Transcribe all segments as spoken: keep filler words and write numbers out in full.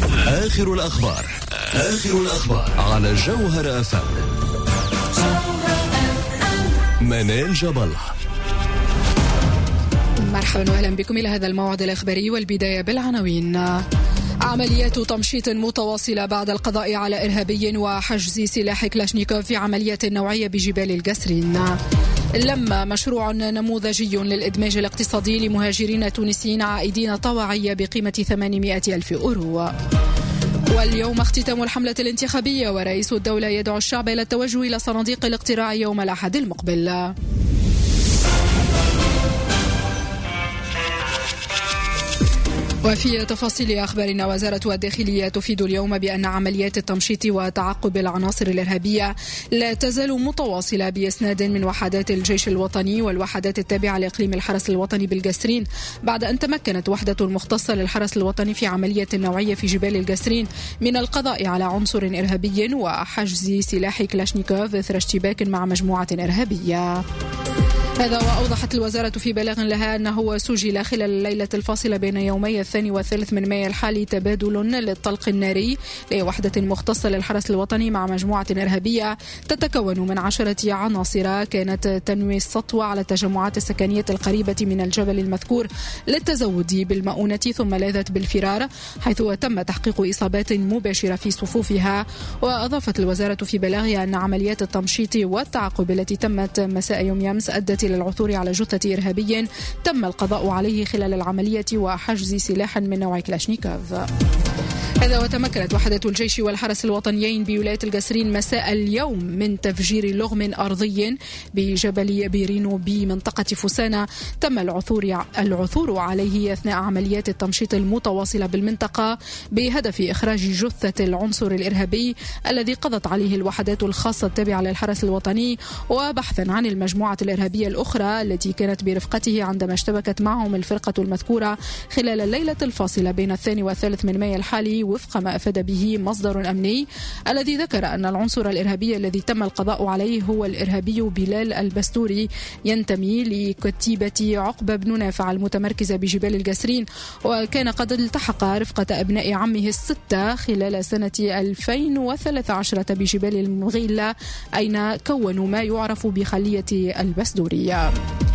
آخر الأخبار آخر الأخبار على جوهر أف أم. منال جبل. مرحبا وأهلا بكم إلى هذا الموعد الإخباري، والبداية بالعناوين. عمليات تمشيط متواصلة بعد القضاء على إرهابي وحجز سلاح كلاشنيكوف في عملية نوعية بجبال القسرين. لما مشروع نموذجي للإدماج الاقتصادي لمهاجرين تونسيين عائدين طوعية بقيمة ثمانمائة ألف أورو. واليوم اختتام الحملة الانتخابية، ورئيس الدولة يدعو الشعب إلى التوجه إلى صناديق الاقتراع يوم الأحد المقبل. وفي تفاصيل أخبارنا، وزارة الداخلية تفيد اليوم بأن عمليات التمشيط وتعقب العناصر الإرهابية لا تزال متواصلة بإسناد من وحدات الجيش الوطني والوحدات التابعة لإقليم الحرس الوطني بالقسرين، بعد أن تمكنت وحدة مختصة للحرس الوطني في عملية نوعية في جبال القسرين من القضاء على عنصر إرهابي وحجز سلاح كلاشنيكوف إثر اشتباك مع مجموعة إرهابية. هذا وأوضحت الوزارة في بلاغ لها أنه سجل خلال الليلة الفاصلة بين يومي الثاني والثالث من مايو الحالي تبادل للطلق الناري لوحدة مختصة للحرس الوطني مع مجموعة إرهابية تتكون من عشرة عناصر كانت تنوي السطو على التجمعات السكنية القريبة من الجبل المذكور للتزود بالمؤونة، ثم لاذت بالفرار، حيث تم تحقيق إصابات مباشرة في صفوفها. وأضافت الوزارة في بلاغها أن عمليات التمشيط والتعقب التي تمت مساء يوم أمس أدت إلى العثور على جثة إرهابي تم القضاء عليه خلال العملية وحجز سلاح من نوع كلاشنيكوف. هذا وتمكنت وحدة الجيش والحرس الوطنيين بولاية القسرين مساء اليوم من تفجير لغم أرضي بجبل بيرينو بمنطقة فسانة تم العثور العثور عليه أثناء عمليات التمشيط المتواصلة بالمنطقة بهدف إخراج جثة العنصر الإرهابي الذي قضت عليه الوحدات الخاصة التابعة للحرس الوطني، وبحثا عن المجموعة الإرهابية الأخرى التي كانت برفقته عندما اشتبكت معهم الفرقة المذكورة خلال الليلة الفاصلة بين الثاني والثالث من مايو الحالي، وفق ما أفاد به مصدر أمني الذي ذكر أن العنصر الإرهابي الذي تم القضاء عليه هو الإرهابي بلال البستوري، ينتمي لكتيبة عقبة بن نافع المتمركزة بجبال القسرين، وكان قد التحق رفقة أبناء عمه الستة خلال سنة ألفين وثلاثة عشر بجبال المغيلة، أين كونوا ما يعرف بخلية البستورية.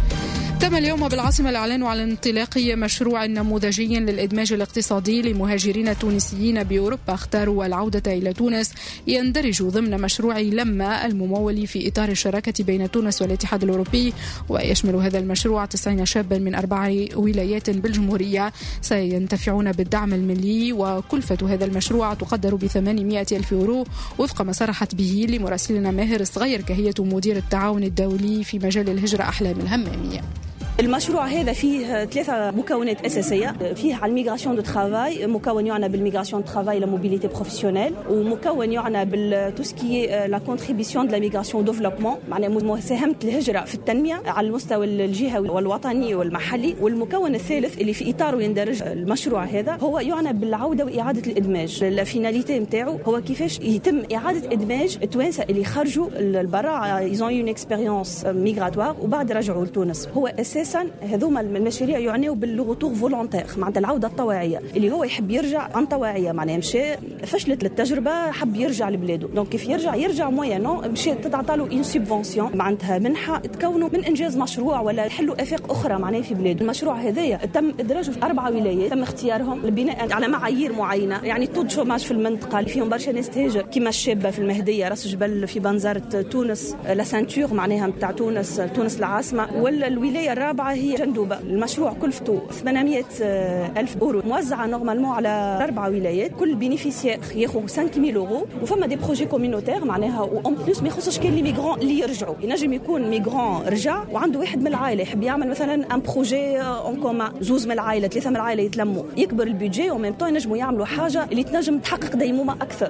تم اليوم بالعاصمة الإعلان على انطلاق مشروع نموذجي للإدماج الاقتصادي لمهاجرين تونسيين بأوروبا اختاروا العودة إلى تونس، يندرج ضمن مشروع لما الممول في إطار الشراكة بين تونس والاتحاد الأوروبي، ويشمل هذا المشروع تسعين شابا من أربع ولايات بالجمهورية سينتفعون بالدعم المالي، وكلفة هذا المشروع تقدر بثمانمائة ألف أورو وفق ما صرحت به لمراسلنا ماهر الصغير كهية مدير التعاون الدولي في مجال الهجرة أحلام الهمامية. المشروع هذا فيه ثلاثة مكونات أساسية، فيه على الميغراسيون دو ترافاي، مكون يعنى بالميغراسيون دو ترافاي لا موبيليتي بروفيسيونيل، ومكون يعنى بالتوسكي لا كونتريبيسيون دو لا ميغراسيون ديفلوبمون، معناها مساهمة الهجرة في التنمية على المستوى الجهوي والوطني والمحلي. والمكون الثالث اللي في إطاره يندرج المشروع هذا هو يعنى بالعودة وإعادة الإدماج. الفيناليتي نتاعو هو كيفاش يتم إعادة إدماج التوانسة اللي خرجوا للبراء يزون يون إكسبيريونس ميغراتوار وبعد رجعوا لتونس. هو أساس هذوما المشاريع يعنيوا باللوغوتور فولونتير، معناتها العوده الطوعيه، اللي هو يحب يرجع عن طوعيه، معناها مشى فشلت للتجربه حب يرجع لبلاده، دونك كيف يرجع يرجع موينو مشى تتعطى له اون سوبفونسيون، معناتها منحه تكونوا من انجاز مشروع ولا يحلوا افاق اخرى معناها في بلاده. المشروع هذايا تم ادراجه في اربع ولايات، تم اختيارهم بناء على معايير معينه، يعني طول شوماج في المنطقه اللي فيهم برشا ناس تهاجر كيما الشابه في المهديه، راس جبل في بنزرت تونس، لا سانتور معناها نتاع تونس تونس العاصمه، ولا الولايه الرابعه هي جندوبة. المشروع كلفته ثمانمائة ألف أورو موزعة نورمالمون على أربع ولايات، كل بينيفيسيير ياخذ خمسة مية أورو، وفما دي بروجي كومينوتير معناها وأون بلوس ما يخصش كان لي ميغرون اللي يرجعوا، ينجم يكون ميغرون رجع وعنده واحد من العائلة يحب يعمل مثلا ان بروجي اون كومان، زوز من العائلة ثلاثة من العائلة يتلموا، يكبر البيدجي وميم طون ينجموا يعملوا حاجة اللي تنجم تحقق ديمومة أكثر.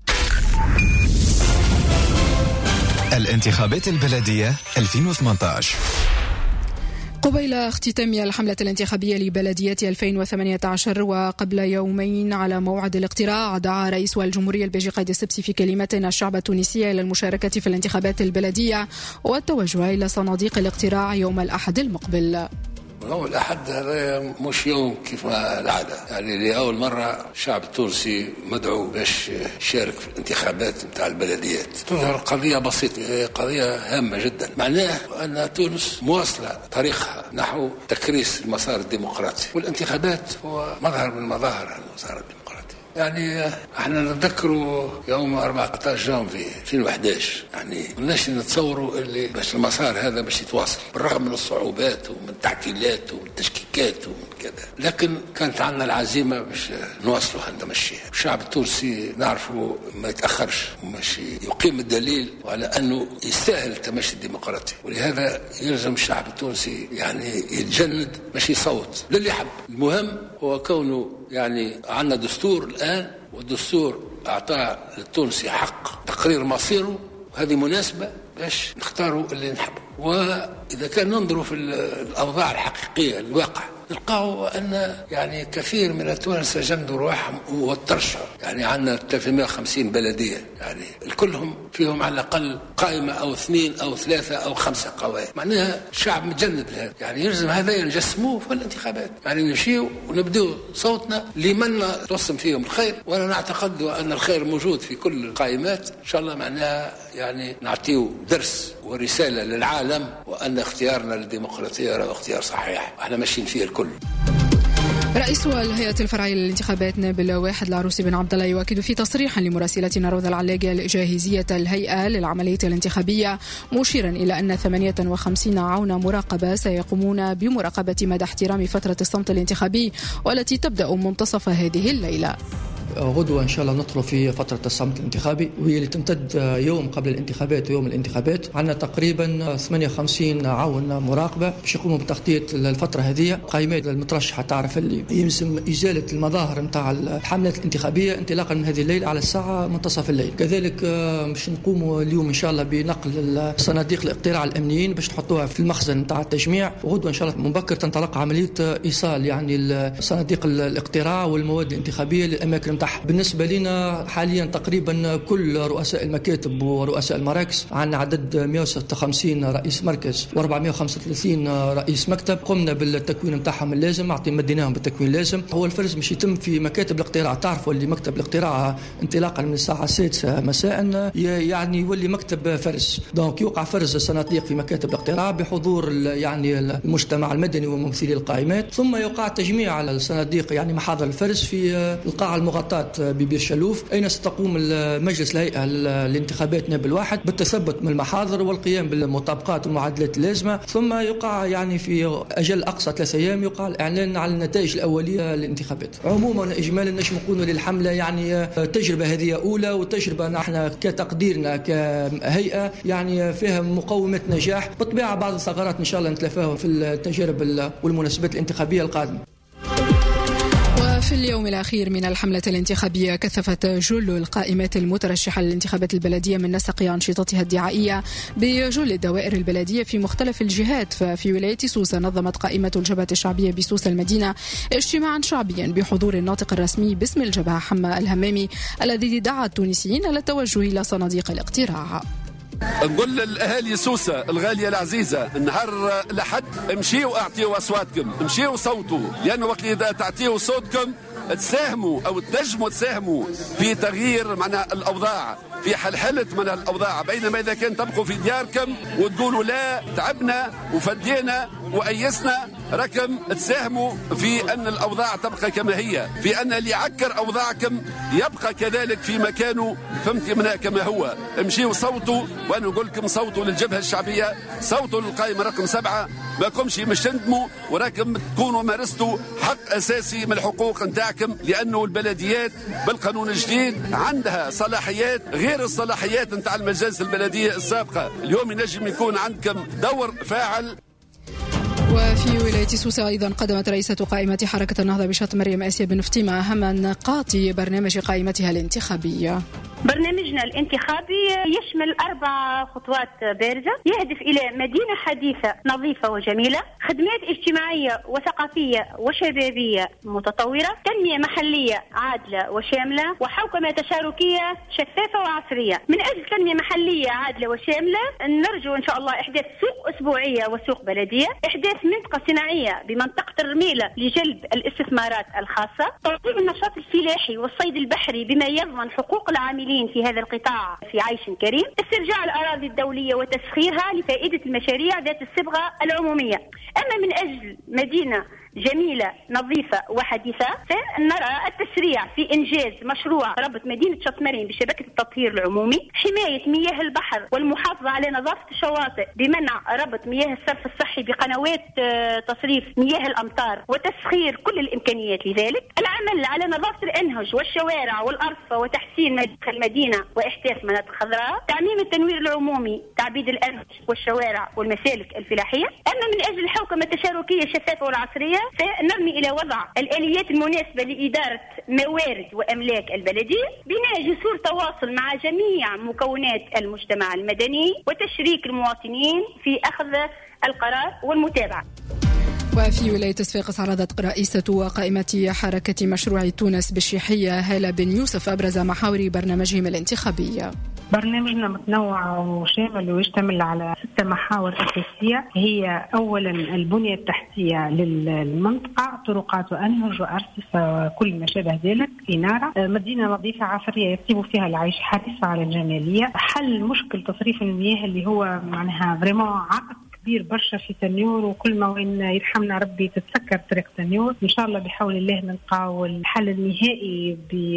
الانتخابات البلدية ألفين وثمانية عشر. قبيل اختتام الحملة الانتخابية لبلديات ألفين وثمانية عشر وقبل يومين على موعد الاقتراع، دعا رئيس الجمهورية البيجي قايد السبسي في كلمة الشعب التونسي إلى المشاركة في الانتخابات البلدية والتوجه إلى صناديق الاقتراع يوم الأحد المقبل. يوم الأحد هذا مش يوم كيف ما العادة، يعني لأول مرة الشعب التونسي مدعو باش يشارك في الانتخابات نتاع البلديات. تظهر قضية بسيطة، قضية هامة جدا، معناه أن تونس مواصلة طريقها نحو تكريس المسار الديمقراطي، والانتخابات هو مظهر من مظاهر المسار الديمقراطي. يعني احنا نتذكروا يوم أربعة عشر جانفي ألفين وأحد عشر، يعني كناش نتصوروا اللي باش المسار هذا باش يتواصل بالرغم من الصعوبات ومن التعديلات ومن التشكيكات ومن كذا، لكن كانت عندنا العزيمة باش نواصلوا هندمشيها. الشعب التونسي نعرفه ما يتأخرش وماشي يقيم الدليل على أنه يستاهل التمشي الديمقراطي، ولهذا يلزم الشعب التونسي يعني يتجند مش يصوت للي حب. المهم هو كونه يعني عندنا دستور الآن، والدستور أعطاه للتونسي حق تقرير مصيره، وهذه مناسبة باش نختاروا اللي نحبه. وإذا كان ننظروا في الأوضاع الحقيقية الواقع نلقاو أن يعني كثير من التوانسة جندوا رواحهم والترشحوا، يعني عندنا ثلاثمائة وخمسين بلدية، يعني الكلهم فيهم على الأقل قائمة أو اثنين أو ثلاثة أو خمسة قوائم، معناها الشعب متجند لهذا. يعني يلزم هذا نجسموه في الانتخابات، يعني نمشيو ونبدو صوتنا لمن توصم فيهم الخير، وأنا نعتقد أن الخير موجود في كل القائمات إن شاء الله. معناها يعني نعطيه درس ورسالة للعالم وأن اختيارنا للديمقراطية هو اختيار صحيح، احنا ماشيين فيه الكل. رئيس الهيئة الفرعية للانتخابات نائب واحد العروسي بن عبد الله يؤكد في تصريح لمراسلتنا روضة العلاقة جاهزية الهيئة للعملية الانتخابية، مشيرا إلى أن ثمانية وخمسين عون مراقبة سيقومون بمراقبة مدى احترام فترة الصمت الانتخابي والتي تبدأ منتصف هذه الليلة. غدوة إن شاء الله ندخل في فترة الصمت الانتخابي، وهي اللي تمتد يوم قبل الانتخابات ويوم الانتخابات. عندنا تقريبا ثمانية وخمسين عون مراقبة باش يقوموا بتخطيط الفترة هذه. قائمات المترشحة تعرف اللي يلزم إزالة المظاهر نتاع الحملات الانتخابية انطلاقا من هذه الليلة على الساعة منتصف الليل. كذلك باش نقوموا اليوم إن شاء الله بنقل صناديق الاقتراع الأمنيين باش نحطوها في المخزن نتاع التجميع، وغدوة إن شاء الله مبكر تنطلق عملية إيصال يعني صناديق الاقتراع والمواد الانتخابية للأماكن. بالنسبة لنا حاليا تقريبا كل رؤساء المكاتب ورؤساء المراكز عندنا عدد مئة وستة وخمسين رئيس مركز وأربعمئة وخمسة وثلاثين رئيس مكتب، قمنا بالتكوين متاعهم اللازم، مديناهم بالتكوين اللازم. هو الفرز مش يتم في مكاتب الاقتراع، تعرفوا اللي مكتب الاقتراع انطلاقا من الساعة السادسة مساء يعني يولي مكتب فرز، دونك يوقع فرز الصناديق في مكاتب الاقتراع بحضور يعني المجتمع المدني وممثلي القائمات، ثم يوقع تجميع على الصناديق يعني محاضر الفرز في القاعة المغطاة ببير شلوف، أين ستقوم مجلس الهيئة للانتخابات نائب الواحد بالتثبت من المحاضر والقيام بالمطابقات والمعادلات اللازمة، ثم يقع يعني في أجل أقصى ثلاثة أيام يقع الإعلان على النتائج الأولية للانتخابات. عموما إجمالا نجم نقول للحملة يعني تجربة هذه أولى، وتجربة نحن كتقديرنا كهيئة يعني فيها مقومات نجاح. بالطبيعة بعض الثغرات إن شاء الله نتلافاها في التجارب والمناسبات الانتخابية القادمة. في اليوم الأخير من الحملة الانتخابية كثفت جل القائمات المترشحة للانتخابات البلدية من نسق أنشطتها الدعائية بجل الدوائر البلدية في مختلف الجهات. ففي ولاية سوسة نظمت قائمة الجبهة الشعبية بسوسة المدينة اجتماعا شعبيا بحضور الناطق الرسمي باسم الجبهة حما الهمامي الذي دعا التونسيين إلى التوجه إلى صناديق الاقتراع. نقول للأهالي سوسة الغالية العزيزة النهار لحد امشيوا اعطيوا أصواتكم، امشيوا صوتوا، لأنه وقت إذا تعطيوا صوتكم تساهموا أو تنجموا تساهموا في تغيير معنى الأوضاع، في حلحلة من الأوضاع. بينما إذا كان تبقوا في دياركم وتقولوا لا تعبنا وفدينا وأيسنا، ركم تساهموا في أن الأوضاع تبقى كما هي، في أن اللي يعكر أوضاعكم يبقى كذلك في مكانه، فهمت منا كما هو. امشيوا صوتوا، وأنا نقول لكم صوتوا للجبهة الشعبية، صوتوا للقائمة رقم سبعة، ما كمش مش تندموا، وراكم تكونوا مارستوا حق أساسي من الحقوق نتاعكم، لأنه البلديات بالقانون الجديد عندها صلاحيات غير الصلاحيات نتاع المجالس البلدية السابقة. اليوم ينجم يكون عندكم دور فاعل. وفي ولاية سوسة أيضا قدمت رئيسة قائمة حركة النهضة بشط مريم آسيا بن فتيمة أهم نقاط برنامج قائمتها الانتخابية. برنامجنا الانتخابي يشمل أربع خطوات بارزة يهدف إلى مدينة حديثة نظيفة وجميلة، خدمات اجتماعية وثقافية وشبابية متطورة، تنمية محلية عادلة وشاملة، وحوكمة تشاركية شفافة وعصرية. من أجل تنمية محلية عادلة وشاملة نرجو إن شاء الله إحداث سوق أسبوعية وسوق بلدية، إحداث منطقة صناعية بمنطقة الرميلة لجلب الاستثمارات الخاصة، تطوير النشاط الفلاحي والصيد البحري بما يضمن حقوق العاملين في هذا القطاع في عيش كريم، استرجاع الأراضي الدولية وتسخيرها لفائدة المشاريع ذات الصبغة العمومية. أما من أجل مدينة جميلة نظيفة وحديثة فنرى التسريع في إنجاز مشروع ربط مدينة شطمرين بشبكة التطهير العمومي، حماية مياه البحر والمحافظة على نظافة الشواطئ بمنع ربط مياه الصرف الصحي بقنوات تصريف مياه الأمطار وتسخير كل الإمكانيات لذلك، العمل على نظافة الأنهج والشوارع والأرصفة وتحسين المدينة وإحداث مناطق خضراء، تعميم التنوير العمومي، تعبيد الأنهج والشوارع والمسالك الفلاحية. أما من أجل الحوكمة التشاركية الشفافة والعصرية فنرمي إلى وضع الآليات المناسبة لإدارة موارد وأملاك البلدية، بناء جسور تواصل مع جميع مكونات المجتمع المدني وتشريك المواطنين في أخذ القرار والمتابعة. وفي ولاية صفاقس عرضت رئيسة وقائمة حركة مشروع تونس بالشيحية هالة بن يوسف أبرز محاور برنامجهم الانتخابي. برنامجنا متنوع وشامل ويشتمل على ستة محاور أساسية، هي أولا البنية التحتية للمنطقة، طرقات وأنهج وأرصفة كل ما شابه ذلك، إنارة، مدينة نظيفة عصرية يطيب فيها العيش، حريصة على الجمالية، حل مشكل تصريف المياه اللي هو معناها فريمون عائق كبير برشا في تنيور، وكل ما وين يرحمنا ربي تتسكر طريق تنيور. إن شاء الله بحول الله نلقاو الحل النهائي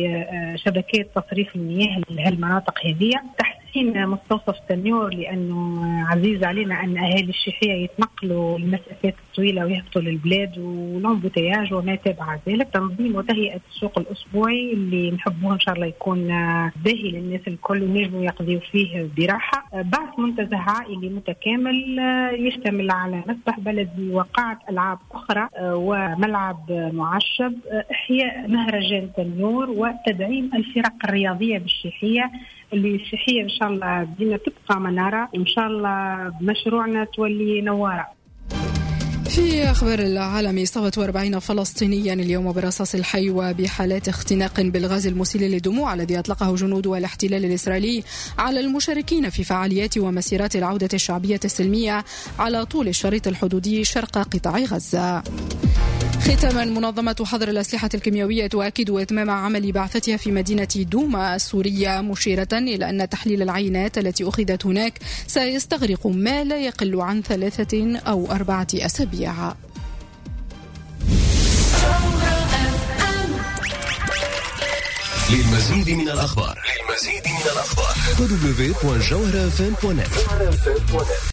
بشبكات تصريف المياه لهالمناطق هذه، تحسين مستوصف تنيور لأنه عزيز علينا أن أهالي الشيحية يتنقلوا المسافات الطويلة ويهبطوا للبلاد والامبوتياج وما تابع ذلك، تنظيم وتهيئة السوق الأسبوعي اللي نحبوه إن شاء الله يكون باهي للناس الكل ونجموا يقضيوا فيه براحة، بعث منتزه عائلي متكامل يشتمل على مسبح بلدي وقاعة ألعاب أخرى وملعب معشب، إحياء مهرجان تنيور، وتدعيم الفرق الرياضية بالشيحية اللي الشيحية إن شاء الله بدينا تبقى منارة، وإن شاء الله بمشروعنا تولي نوارة. في أخبار العالم، استوت أربعين فلسطينيا اليوم برصاص الحي وبحالات اختناق بالغاز المسيل للدموع الذي أطلقه جنود الاحتلال الإسرائيلي على المشاركين في فعاليات ومسيرات العودة الشعبية السلمية على طول الشريط الحدودي شرق قطاع غزة. ختاما، منظمة حظر الأسلحة الكيميائية تؤكد إتمام عمل بعثتها في مدينة دوما السورية، مشيرة إلى أن تحليل العينات التي أخذت هناك سيستغرق ما لا يقل عن ثلاثة أو أربعة أسابيع. للمزيد من الأخبار للمزيد من الأخبار دبليو دبليو دبليو دوت جوهرة إف إم دوت نت.